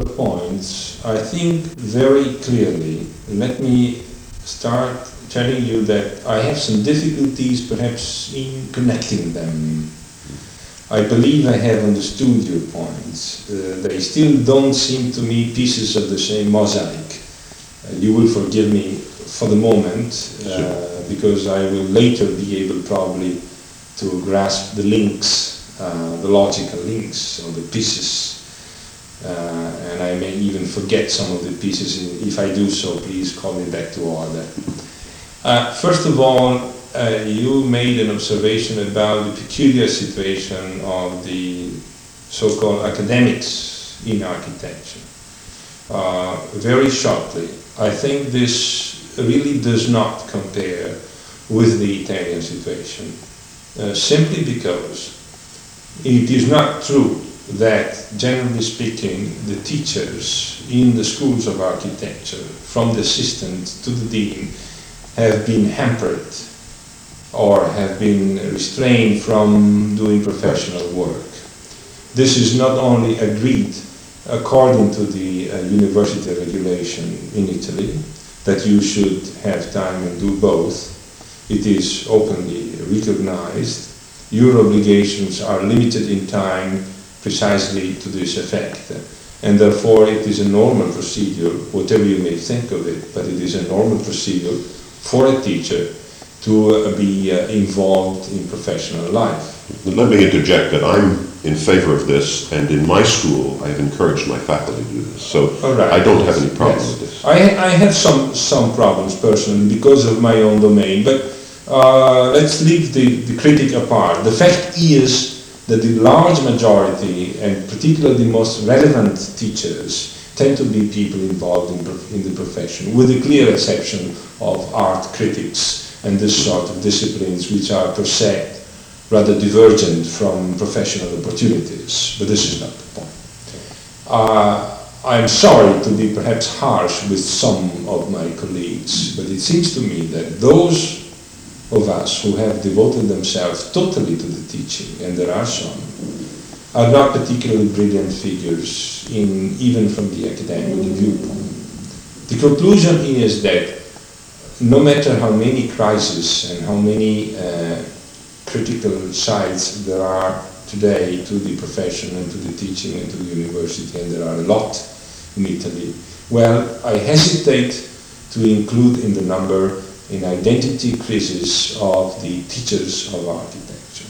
of points, I think very clearly. Let me start telling you that I have some difficulties perhaps in connecting them. I believe I have understood your points. They still don't seem to me pieces of the same mosaic. You will forgive me for the moment, because I will later be able probably to grasp the links, the logical links or the pieces, and I may even forget some of the pieces. If I do so, please call me back to order. First of all, you made an observation about the peculiar situation of the so-called academics in architecture. Very shortly, I think this really does not compare with the Italian situation, simply because it is not true that, generally speaking, the teachers in the schools of architecture, from the assistant to the dean, have been hampered or have been restrained from doing professional work. This is not only agreed according to the university regulation in Italy, that you should have time and do both. It is openly recognized. Your obligations are limited in time precisely to this effect. And therefore it is a normal procedure, whatever you may think of it, but it is a normal procedure for a teacher to be involved in professional life. Let me interject that I'm in favor of this, and in my school I've encouraged my faculty to do this, so right. I don't have any problem with this. I have some problems personally because of my own domain, but let's leave the critic apart. The fact is that the large majority, and particularly the most relevant teachers, tend to be people involved in the profession, with the clear exception of art critics and this sort of disciplines which are per se rather divergent from professional opportunities, but this is not the point. I'm sorry to be perhaps harsh with some of my colleagues, but it seems to me that those of us who have devoted themselves totally to the teaching, and there are some, are not particularly brilliant figures even from the academic viewpoint. The conclusion is that no matter how many crises and how many critical sides there are today to the profession and to the teaching and to the university, and there are a lot in Italy, well, I hesitate to include in the number an identity crisis of the teachers of architecture.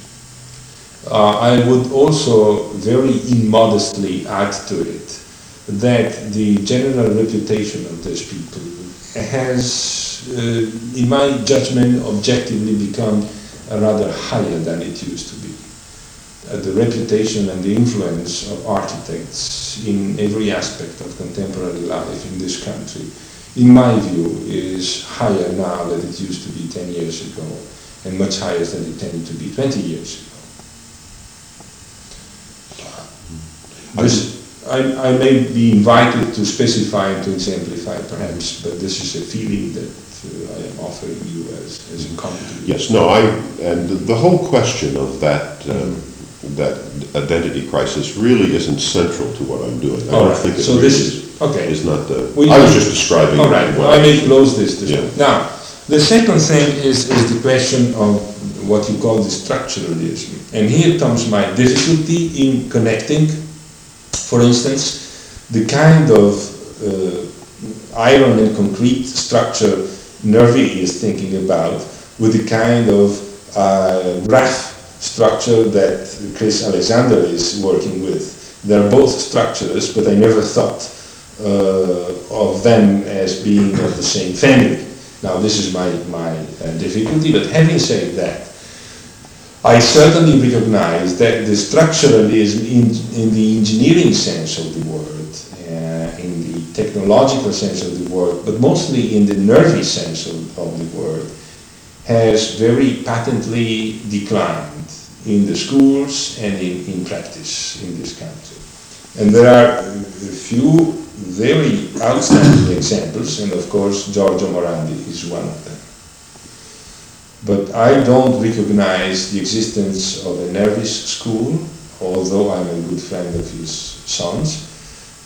I would also very immodestly add to it that the general reputation of these people has, in my judgment, objectively become rather higher than it used to be. The reputation and the influence of architects in every aspect of contemporary life in this country, in my view, is higher now than it used to be 10 years ago, and much higher than it tended to be 20 years ago. I may be invited to specify and to exemplify perhaps, but this is a feeling that I am offering you as incompetent. Yes, no, and the whole question of that identity crisis really isn't central to what I'm doing. I don't think it so really this is okay. Is not the. I was just describing. All right. Well, I may close this. Yeah. Now, the second thing is the question of what you call the structuralism, and here comes my difficulty in connecting, for instance, the kind of iron and concrete structure Nervi is thinking about with the kind of graph structure that Chris Alexander is working with. They're both structures, but I never thought of them as being of the same family. Now this is my difficulty, but having said that, I certainly recognize that the structuralism in the engineering sense of the word, in the technological sense of the word, but mostly in the nervy sense of the word, has very patently declined in the schools and in practice in this country. And there are a few very outstanding examples, and of course Giorgio Morandi is one of them. But I don't recognize the existence of a Nervis school, although I'm a good friend of his sons,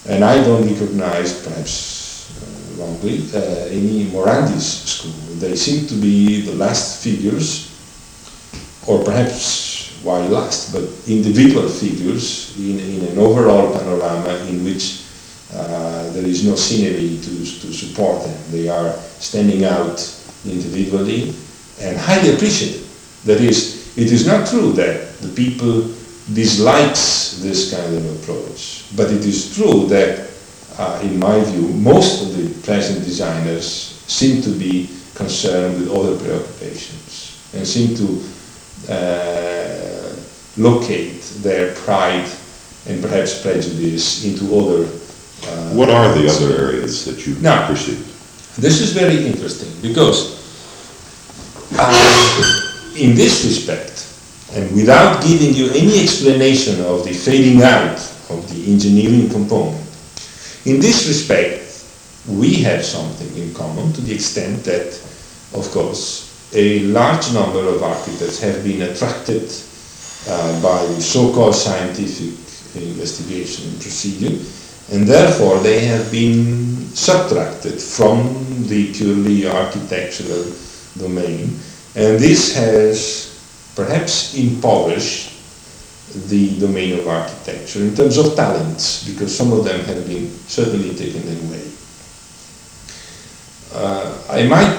And I don't recognize, perhaps wrongly, any Morandis school. They seem to be the last figures, or perhaps why last, but individual figures in an overall panorama in which there is no scenery to support them. They are standing out individually and highly appreciated. That is, it is not true that the people dislikes this kind of approach, but it is true that, in my view, most of the present designers seem to be concerned with other preoccupations and seem to locate their pride and perhaps prejudice into other. What are the other areas that you perceive? This is very interesting because in this respect, and without giving you any explanation of the fading out of the engineering component, in this respect, we have something in common to the extent that, of course, a large number of architects have been attracted by the so-called scientific investigation and procedure, and therefore they have been subtracted from the purely architectural domain, and this has perhaps impoverished the domain of architecture in terms of talents, because some of them have been certainly taken away. I might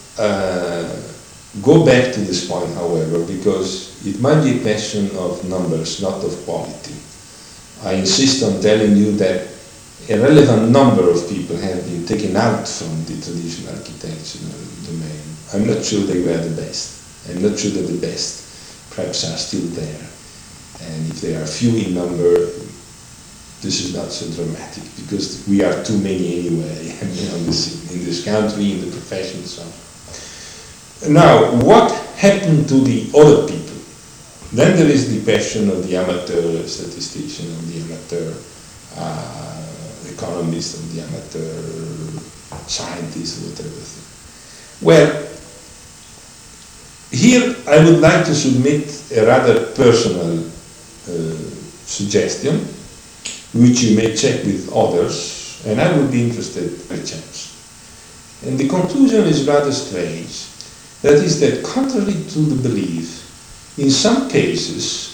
go back to this point, however, because it might be a question of numbers, not of quality. I insist on telling you that a relevant number of people have been taken out from the traditional architectural domain. I'm not sure they were the best. I'm not sure that the best perhaps are still there. And if they are few in number, this is not so dramatic, because we are too many anyway in this country, in the profession, so. Now, what happened to the other people? Then there is the question of the amateur statistician, of the amateur economist, of the amateur scientist, whatever. Well, here I would like to submit a rather personal suggestion, which you may check with others, and I would be interested by chance. And the conclusion is rather strange. That is that, contrary to the belief, in some cases,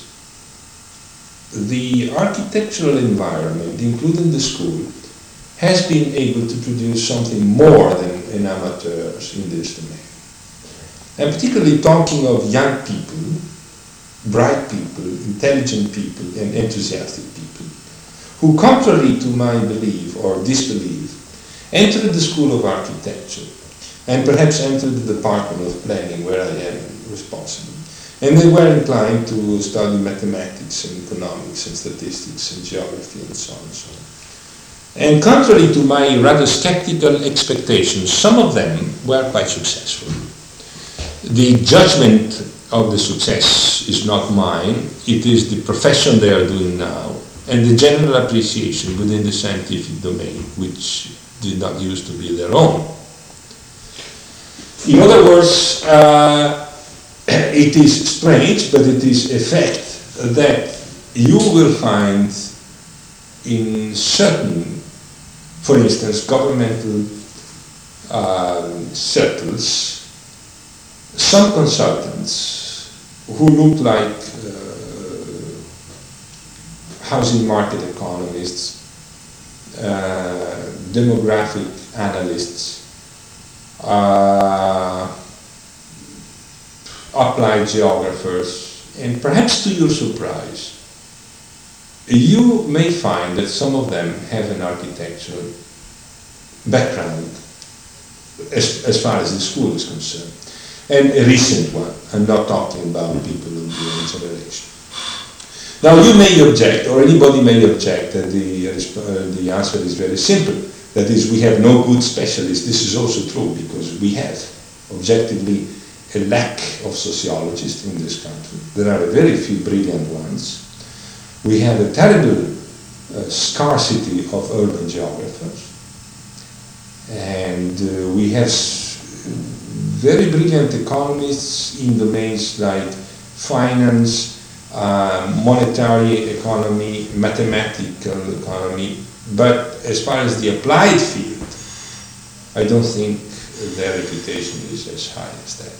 the architectural environment, including the school, has been able to produce something more than amateurs in this domain. I'm particularly talking of young people, bright people, intelligent people, and enthusiastic people, who, contrary to my belief or disbelief, entered the School of Architecture, and perhaps entered the Department of Planning, where I am responsible. And they were inclined to study mathematics and economics and statistics and geography and so on and so on. And contrary to my rather skeptical expectations, some of them were quite successful. The judgment of the success is not mine, it is the profession they are doing now, and the general appreciation within the scientific domain, which did not used to be their own. In other words, it is strange, but it is a fact that you will find in certain, for instance, governmental circles, some consultants who look like housing market economists, demographic analysts, applied geographers, and perhaps to your surprise, you may find that some of them have an architectural background as far as the school is concerned. And a recent one. I'm not talking about people of the young generation. Now you may object, or anybody may object, that the answer is very simple. That is, we have no good specialists. This is also true, because we have, objectively, a lack of sociologists in this country. There are very few brilliant ones. We have a terrible scarcity of urban geographers. And we have very brilliant economists in domains like finance, monetary economy, mathematical economy, But as far as the applied field, I don't think their reputation is as high as that.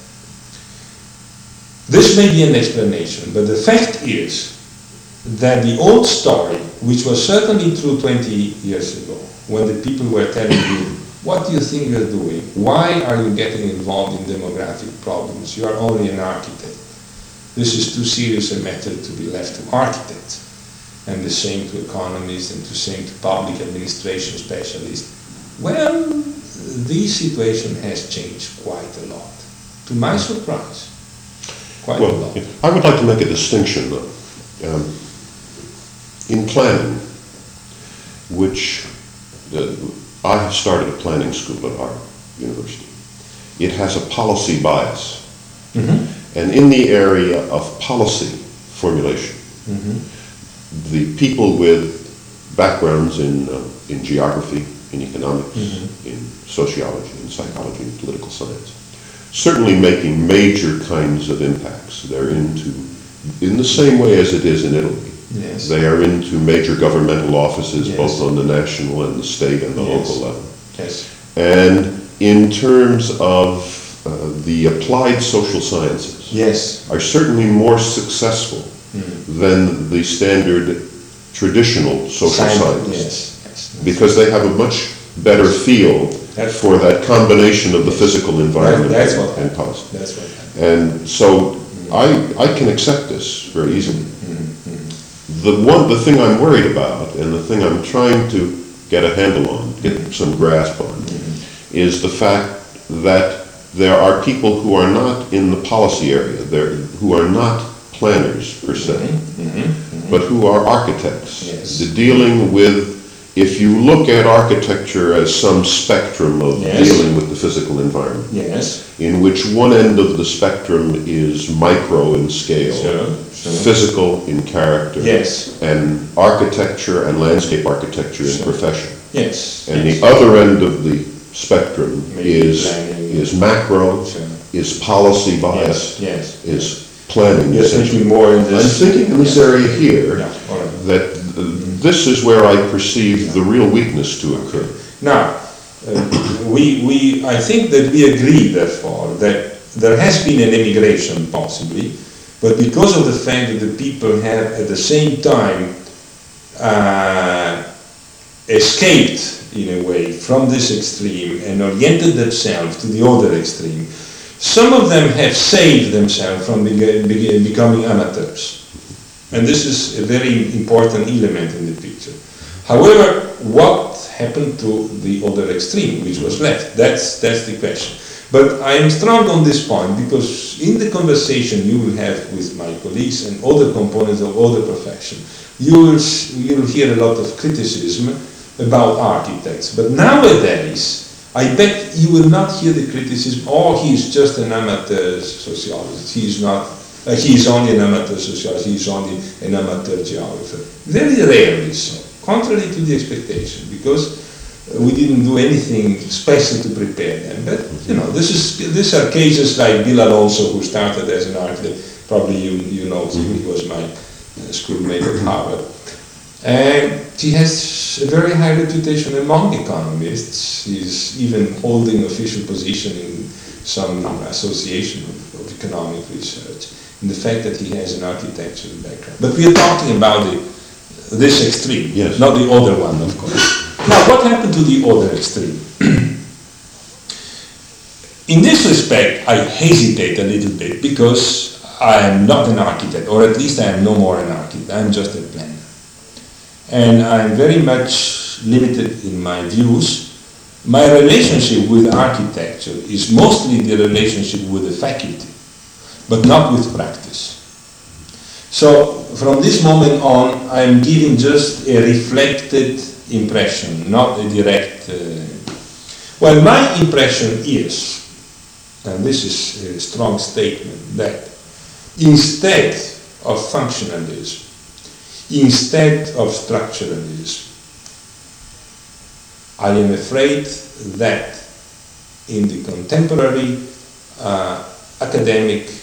This may be an explanation, but the fact is that the old story, which was certainly true 20 years ago, when the people were telling you, what do you think you're doing? Why are you getting involved in demographic problems? You are only an architect. This is too serious a matter to be left to architects. And the same to economists and the same to public administration specialists. Well, the situation has changed quite a lot. To my surprise, quite a lot. I would like to make a distinction though. In planning, which I have started a planning school at our university. It has a policy bias. And in the area of policy formulation, the people with backgrounds in geography, in economics, in sociology, in psychology, in political science, certainly making major kinds of impacts. They're into, in the same way as it is in Italy, Yes. they are into major governmental offices, Yes. both on the national and the state and the Yes. local level. Yes. And in terms of the applied social sciences, Yes. are certainly more successful than the standard traditional social scientists, Yes. because they have a much better feel for that combination of the physical environment That's what and happened. policy. That's what happened. And so I can accept this very easily. The thing I'm worried about, and the thing I'm trying to get a handle on, get some grasp on, is the fact that there are people who are not in the policy area, who are not planners per se, but who are architects. Yes. They're dealing with, if you look at architecture as some spectrum of Yes. dealing with the physical environment, Yes. in which one end of the spectrum is micro in scale, Sure. physical in character, Yes. and architecture and landscape architecture in profession. Yes. And yes. the other end of the spectrum Maybe is planning. macro, Sure. is policy bias, Yes. is planning. You're essentially. thinking more in I'm this. thinking in this area here Yeah. All right. that this is where I perceive the real weakness to occur. Now, I think that we agree, therefore, that there has been an emigration, possibly, but because of the fact that the people have, at the same time, escaped, in a way, from this extreme and oriented themselves to the other extreme, some of them have saved themselves from becoming amateurs. And this is a very important element in the picture. However, what happened to the other extreme, which was left? That's the question. But I am strong on this point because in the conversation you will have with my colleagues and other components of other profession, you will hear a lot of criticism about architects. But nowadays, I bet you will not hear the criticism, oh, he is just an amateur sociologist, he is not. He is only an amateur sociologist, he is only an amateur geographer. Very rarely so, contrary to the expectation, because we didn't do anything special to prepare them. But, these are cases like Bill Alonso, who started as an architect. Probably you know him, he was my schoolmate at Harvard. And he has a very high reputation among economists. He's even holding official position in some association of economic research, in the fact that he has an architectural background. But we are talking about this extreme, Yes. not the other one, of course. Now, what happened to the other extreme? In this respect, I hesitate a little bit because I am not an architect, or at least I am no more an architect. I am just a planner. And I am very much limited in my views. My relationship with architecture is mostly the relationship with the faculty, but not with practice. So from this moment on, I am giving just a reflected impression, not a direct. Well, my impression is, and this is a strong statement, that instead of functionalism, instead of structuralism, I am afraid that in the contemporary academic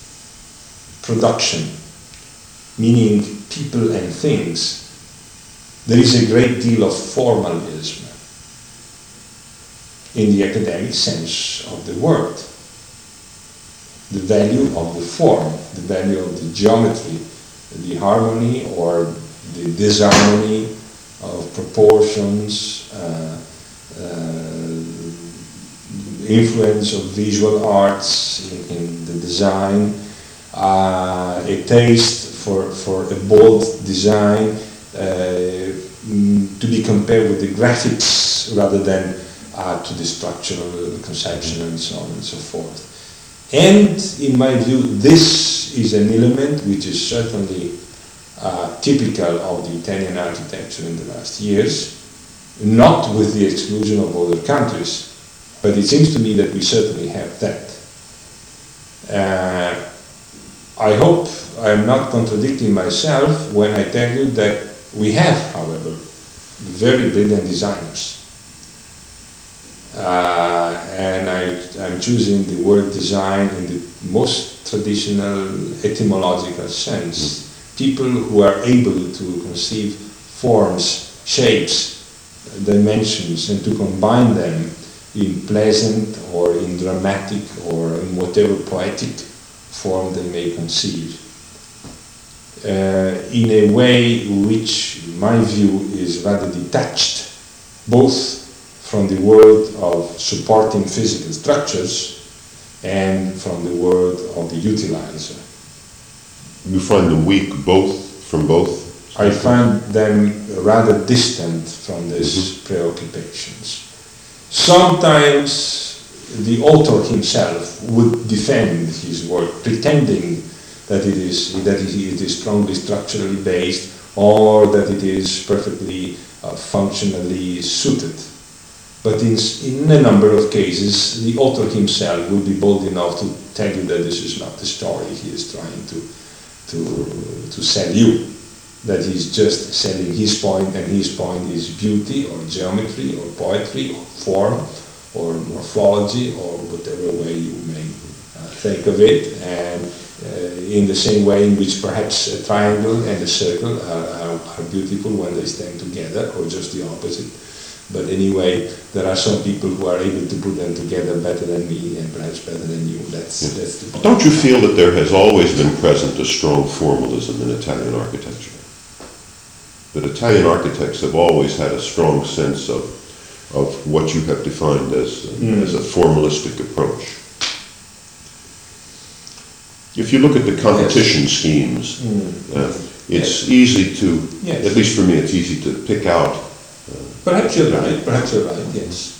production, meaning people and things, there is a great deal of formalism in the academic sense of the word. The value of the form, the value of the geometry, the harmony or the disharmony of proportions, influence of visual arts in the design, a taste for a bold design to be compared with the graphics rather than to the structural conception and so on and so forth. And in my view, this is an element which is certainly typical of the Italian architecture in the last years, not with the exclusion of other countries, but it seems to me that we certainly have that. I hope I am not contradicting myself when I tell you that we have, however, very brilliant designers. And I'm choosing the word design in the most traditional etymological sense. People who are able to conceive forms, shapes, dimensions, and to combine them in pleasant or in dramatic or in whatever poetic form they may conceive. In a way which, in my view, is rather detached, both from the world of supporting physical structures and from the world of the utilizer. You find them weak from both? I find them rather distant from these preoccupations. Sometimes the author himself would defend his work, pretending that it is strongly structurally based or that it is perfectly functionally suited. But in a number of cases, the author himself will be bold enough to tell you that this is not the story he is trying to sell you, that he's just selling his point, and his point is beauty or geometry or poetry or form or morphology or whatever way you may think of it, and in the same way in which perhaps a triangle and a circle are beautiful when they stand together, or just the opposite. But anyway, there are some people who are able to put them together better than me and perhaps better than you. That's the point. Don't you feel that there has always been present a strong formalism in Italian architecture? That Italian architects have always had a strong sense of what you have defined as a formalistic approach. If you look at the competition schemes, it's easy to, at least for me, it's easy to pick out. Perhaps you're right, yes.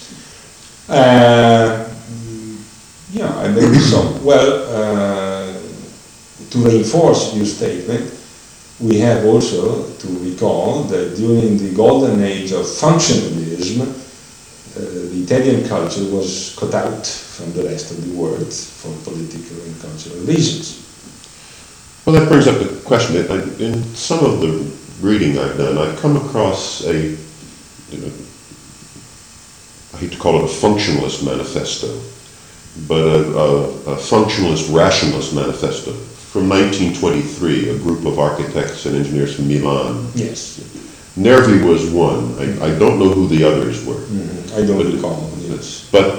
Maybe so. Well, to reinforce your statement, we have also to recall that during the golden age of functionalism, the Italian culture was cut out from the rest of the world for political and cultural reasons. Well, that brings up the question. In some of the reading I've done, I've come across I hate to call it a functionalist manifesto, but a functionalist rationalist manifesto from 1923, a group of architects and engineers from Milan. Yes. Nervi was one. I don't know who the others were. I don't recall. Yes. But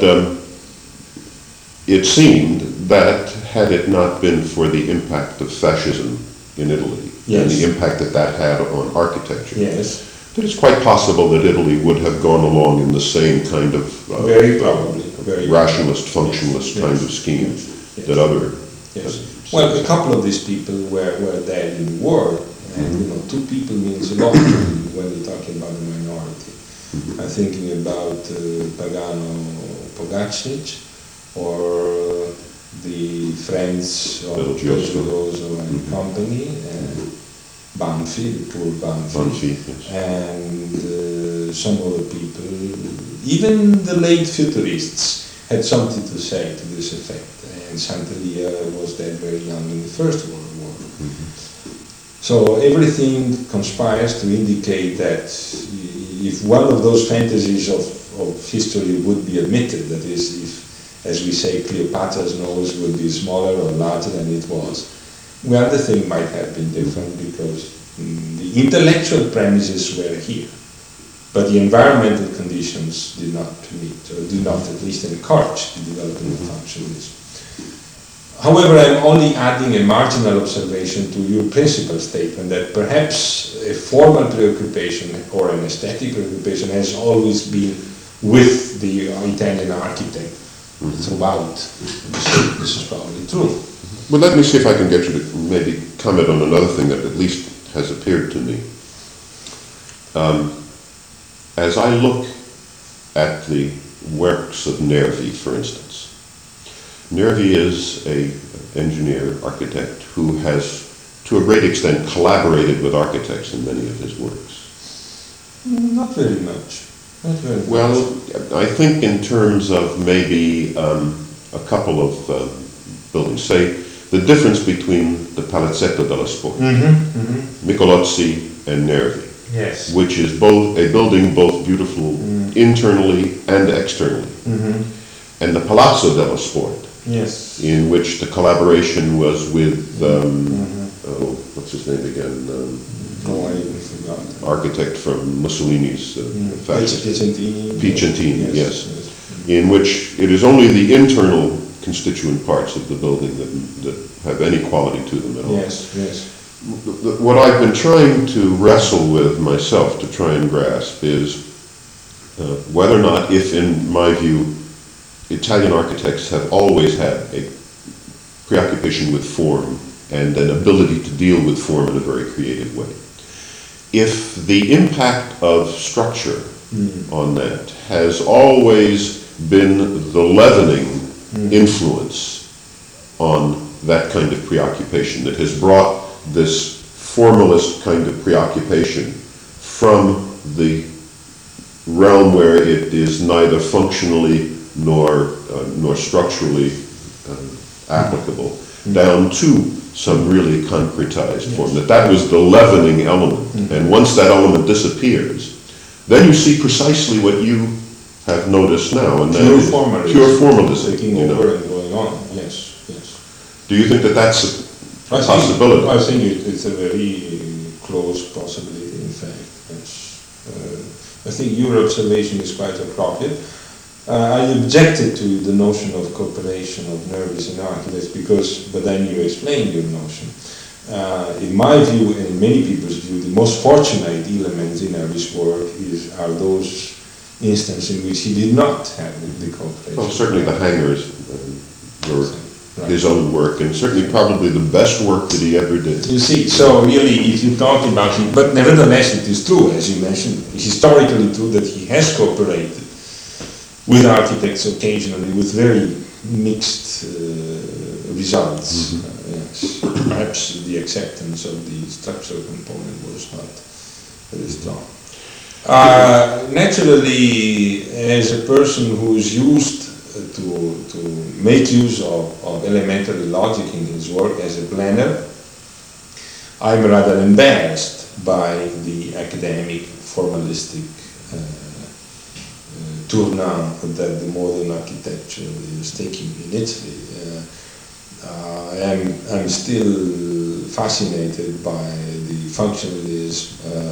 it seemed that had it not been for the impact of fascism in Italy and the impact that had on architecture, that it's quite possible that Italy would have gone along in the same kind of very probably rationalist, functionalist kind of scheme that other. Well, a couple of these people were there in the war, and two people means a lot when we're talking about the minority. I'm thinking about Pagano Pogačnik or the friends of Belgioso and company, Banfi, the poor Banfi, and some other people. Even the late futurists had something to say to this effect. And Sant'Elia was dead very young in the First World War. So everything conspires to indicate that if one of those fantasies of history would be admitted, that is, if, as we say, Cleopatra's nose would be smaller or larger than it was, well, the thing might have been different because The intellectual premises were here, but the environmental conditions did not permit, or did not at least encourage, the development of functionalism. However, I'm only adding a marginal observation to your principal statement that perhaps a formal preoccupation or an aesthetic preoccupation has always been with the Italian architect throughout. So this is probably true. Well, let me see if I can get you to maybe comment on another thing that at least has appeared to me. As I look at the works of Nervi, for instance, Nervi is an engineer, architect, who has, to a great extent, collaborated with architects in many of his works. Not very much. Not very much. Well, I think in terms of maybe a couple of buildings, say the difference between the Palazzetto della Sport, Michelozzi and Nervi, Yes. which is both a building both beautiful internally and externally, and the Palazzo della Sport, Yes. in which the collaboration was with oh, what's his name again? Oh, I even forgot. Architect from Mussolini's factory. Piacentini. Piacentini, yes. In which it is only the internal constituent parts of the building that have any quality to them at all. Yes, yes. What I've been trying to wrestle with myself to try and grasp is whether or not, if in my view, Italian architects have always had a preoccupation with form and an ability to deal with form in a very creative way. If the impact of structure on that has always been the leavening influence on that kind of preoccupation that has brought this formalist kind of preoccupation from the realm where it is neither functionally nor structurally applicable down to some really concretized form, that was the leavening element. And once that element disappears, then you see precisely what you have noticed now, and that is pure formalism. Taking over and going on, yes, yes. Do you think that that's a possibility? I think it's a very close possibility, in fact. I think your observation is quite appropriate. I objected to the notion of cooperation of Nervis and architects but then you explained your notion. In my view, and in many people's view, the most fortunate elements in Nervis' work are those instances in which he did not have the cooperation. Well, certainly the hangars were his own work, and certainly probably the best work that he ever did. You see, so really, if you talk about him, but nevertheless it is true, as you mentioned, historically true that he has cooperated with architects occasionally with very mixed results. Yes. Perhaps the acceptance of the structural component was not very strong. Naturally, as a person who is used to make use of elementary logic in his work as a planner, I'm rather embarrassed by the academic, formalistic tournant that the modern architecture is taking in Italy. I'm still fascinated by the functionalist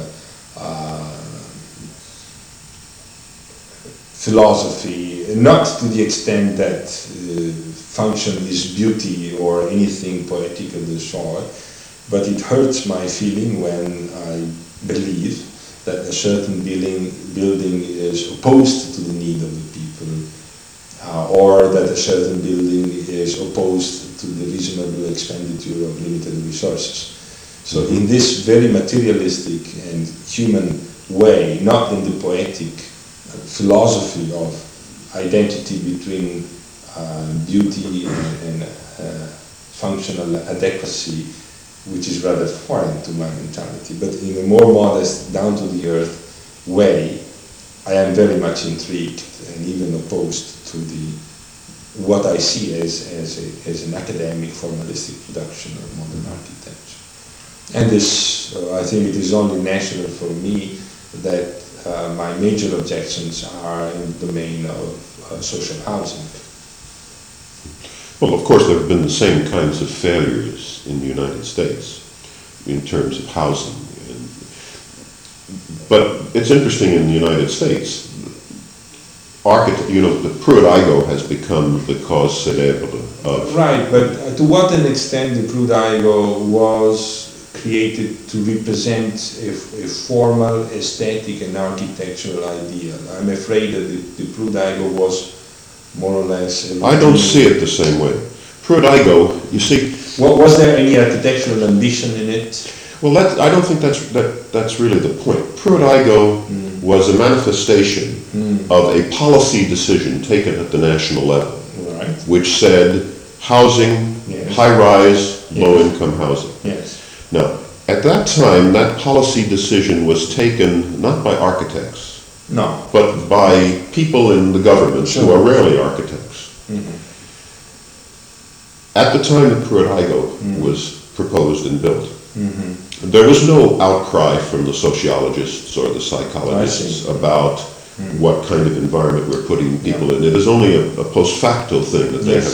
philosophy, not to the extent that function is beauty or anything poetic of the sort, but it hurts my feeling when I believe that a certain building is opposed to the need of the people, or that a certain building is opposed to the reasonable expenditure of limited resources. So in this very materialistic and human way, not in the poetic philosophy of identity between beauty and functional adequacy, which is rather foreign to my mentality, but in a more modest, down-to-the-earth way, I am very much intrigued and even opposed to what I see as an academic, formalistic production of modern architecture. And this, I think it is only natural for me that my major objections are in the domain of social housing. Well, of course, there have been the same kinds of failures in the United States in terms of housing. But it's interesting in the United States, the Pruitt-Igoe has become the cause célèbre of... Right, but to what an extent the Pruitt-Igoe was created to represent a formal aesthetic and architectural ideal. I'm afraid that the Pruitt-Igoe was more or less... I don't see it the same way. Pruitt-Igoe, you see... Was there any architectural ambition in it? Well, I don't think that's really the point. Pruitt-Igoe was a manifestation of a policy decision taken at the national level, right, which said housing, yes, high-rise, low-income housing. Yes. Now, at that time, that policy decision was taken not by architects, no, but by people in the government who are rarely architects. At the time that Pruitt-Igoe was proposed and built, there was no outcry from the sociologists or the psychologists about what kind of environment we're putting people in. It is only a post facto thing that they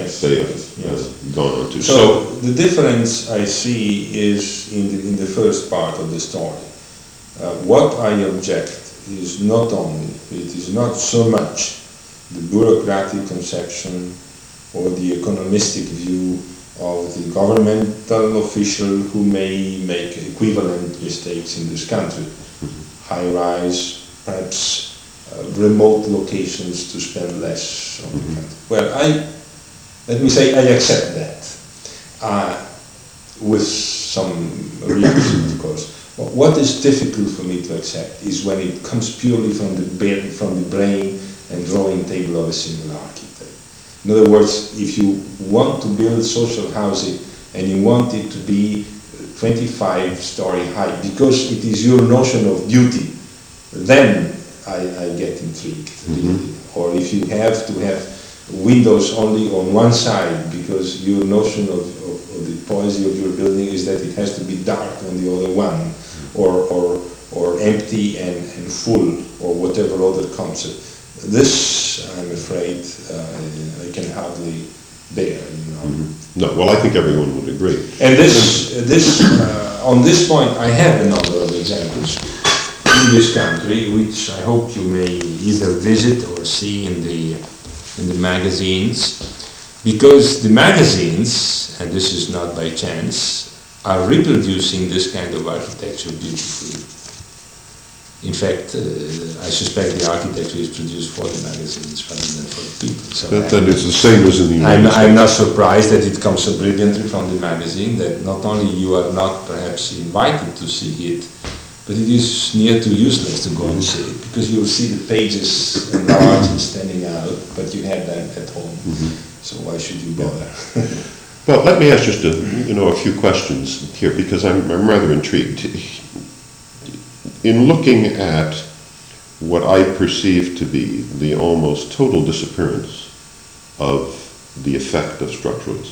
have gone on to. So the difference I see is in the first part of the story. What I object is not only, it is not so much the bureaucratic conception or the economistic view of the governmental official who may make equivalent mistakes in this country. High-rise, perhaps remote locations to spend less on the country. Well, let me say I accept that, with some reason, of course. But what is difficult for me to accept is when it comes purely from the brain and drawing table of a single architect. In other words, if you want to build social housing and you want it to be 25-story high because it is your notion of beauty, then I get intrigued, really. Or if you have to have windows only on one side because your notion of the poesy of your building is that it has to be dark on the other one, or empty and full, or whatever other concept. This, I'm afraid, I can hardly bear. No, well, I think everyone would agree. And on this point, I have a number of examples in this country, which I hope you may either visit or see in the magazines, because the magazines, and this is not by chance, are reproducing this kind of architecture beautifully. In fact, I suspect the architecture is produced for the magazines rather than for the people. So that is the same as in the United States. I'm not surprised that it comes so brilliantly from the magazine, that not only you are not perhaps invited to see it, but it is near to useless to go and see it, because you'll see the pages enlarged and standing out, but you have them at home. So why should you bother? Well, let me ask just a few questions here, because I'm rather intrigued. In looking at what I perceive to be the almost total disappearance of the effect of structuralism,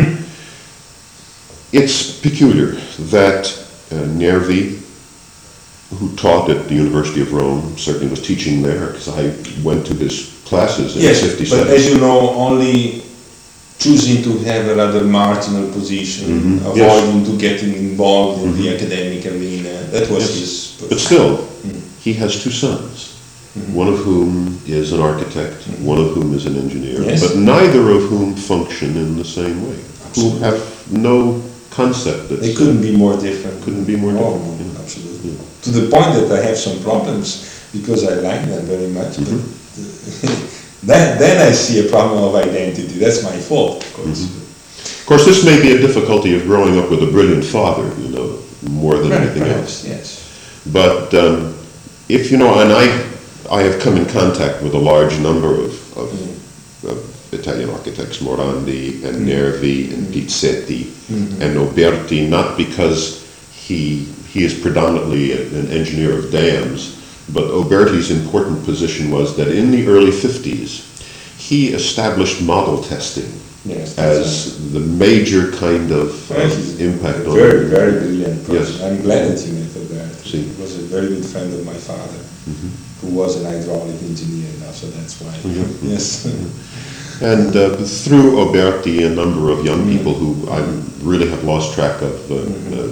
it's peculiar that Nervi, who taught at the University of Rome, certainly was teaching there, because I went to his classes in '57. But as you know, only choosing to have a rather marginal position, avoiding to getting involved in the academic arena, that was his... But still, he has two sons, one of whom is an architect, one of whom is an engineer, but neither of whom function in the same way, who have no concept that... They couldn't be more different. Couldn't be more different. Absolutely. To the point that I have some problems, because I like them very much, but then I see a problem of identity. That's my fault, of course. Of course, this may be a difficulty of growing up with a brilliant father, more than anything else. Yes. But if and I have come in contact with a large number of Italian architects, Morandi and Nervi and Pizzetti and Oberti, not because he is predominantly an engineer of dams, but Oberti's important position was that in the early 50s, he established model testing as the major kind of impact on... Very, very brilliant person. I'm glad that you met Oberti. He was a very good friend of my father, who was an hydraulic engineer now, so that's why. Yes. And through Oberti, a number of young people who I really have lost track of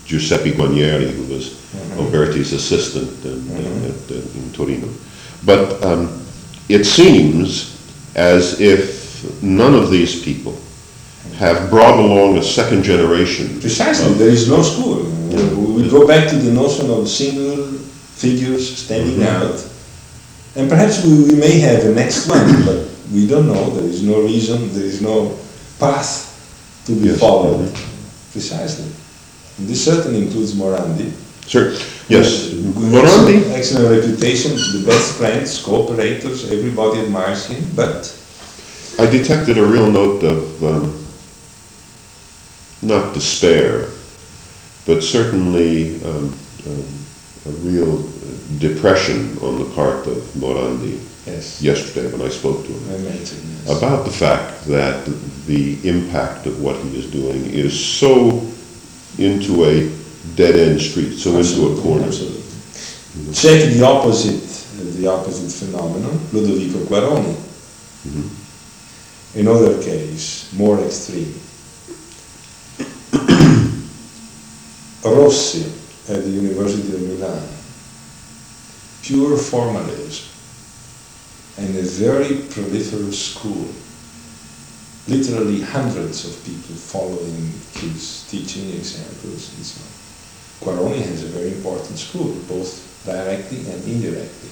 Giuseppe Guarnieri, who was Alberti's assistant in Torino. But it seems as if none of these people have brought along a second generation. Precisely, there is no school. We go back to the notion of single figures standing out, and perhaps we may have a next one, but we don't know. There is no reason, there is no path to be followed. Precisely. And this certainly includes Morandi. Sure. Yes. Morandi, excellent reputation, the best friends, cooperators, everybody admires him, but I detected a real note of not despair, but certainly a real depression on the part of Morandi yesterday when I spoke to him about the fact that the impact of what he is doing is so into a dead-end street, so into a corner. Absolutely. Check the opposite phenomenon, Ludovico Quaroni. Another case, more extreme. Rossi at the University of Milan, pure formalism, and a very proliferous school, literally hundreds of people following his teaching examples and so on. Quaroni has a very important school, both directly and indirectly.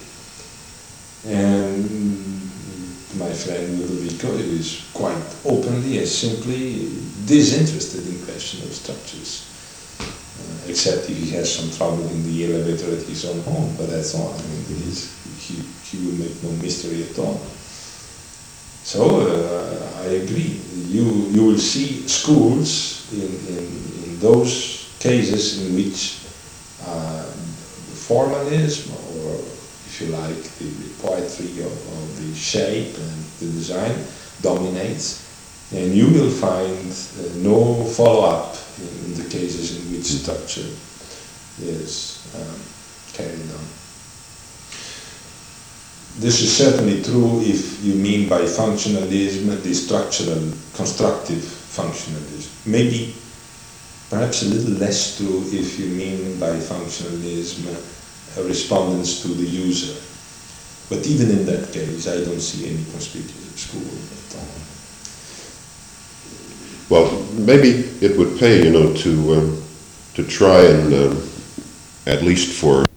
And my friend Ludovico is quite openly and simply disinterested in question of structures. Except if he has some trouble in the elevator at his own home, but that's all. I mean, he will make no mystery at all. So I agree. You will see schools in those cases in which formalism, or if you like, the poetry of the shape and the design dominates, and you will find no follow-up in the cases in which structure is carried on. This is certainly true if you mean by functionalism the structural, constructive functionalism. Maybe perhaps a little less true if you mean by functionalism a respondence to the user. But even in that case, I don't see any conspicuous school at all. Well, maybe it would pay, to try and, at least for